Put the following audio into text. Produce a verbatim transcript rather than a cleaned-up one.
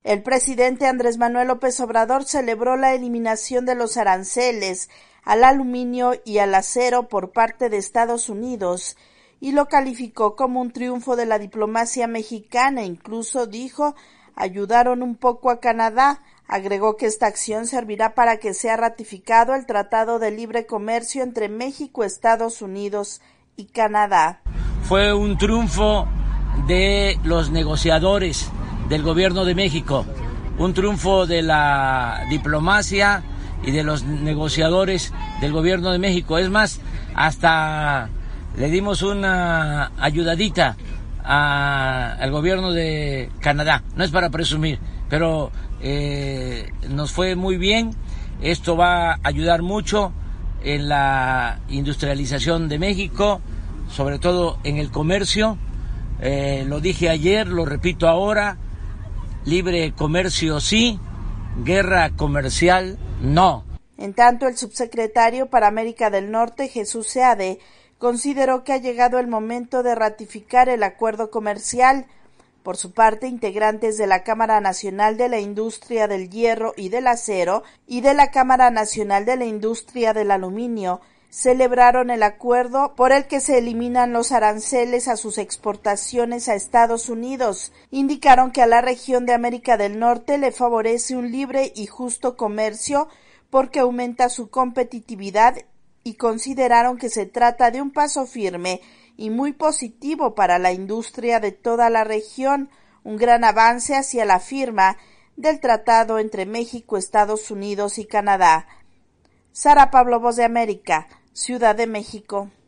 El presidente Andrés Manuel López Obrador celebró la eliminación de los aranceles al aluminio y al acero por parte de Estados Unidos y lo calificó como un triunfo de la diplomacia mexicana. Incluso dijo, ayudaron un poco a Canadá. Agregó que esta acción servirá para que sea ratificado el Tratado de Libre Comercio entre México, Estados Unidos y Canadá. Fue un triunfo de los negociadores del gobierno de México, un triunfo de la diplomacia y de los negociadores del gobierno de México. Es más, hasta le dimos una ayudadita a, al gobierno de Canadá. No es para presumir, pero eh, nos fue muy bien. Esto va a ayudar mucho en la industrialización de México, sobre todo en el comercio. Eh, lo dije ayer, lo repito ahora. Libre comercio sí, guerra comercial no. En tanto, el subsecretario para América del Norte, Jesús Seade, consideró que ha llegado el momento de ratificar el acuerdo comercial. Por su parte, integrantes de la Cámara Nacional de la Industria del Hierro y del Acero y de la Cámara Nacional de la Industria del Aluminio celebraron el acuerdo por el que se eliminan los aranceles a sus exportaciones a Estados Unidos. Indicaron que a la región de América del Norte le favorece un libre y justo comercio porque aumenta su competitividad y consideraron que se trata de un paso firme y muy positivo para la industria de toda la región, un gran avance hacia la firma del tratado entre México, Estados Unidos y Canadá. Sara Pablo, Voz de América, Ciudad de México.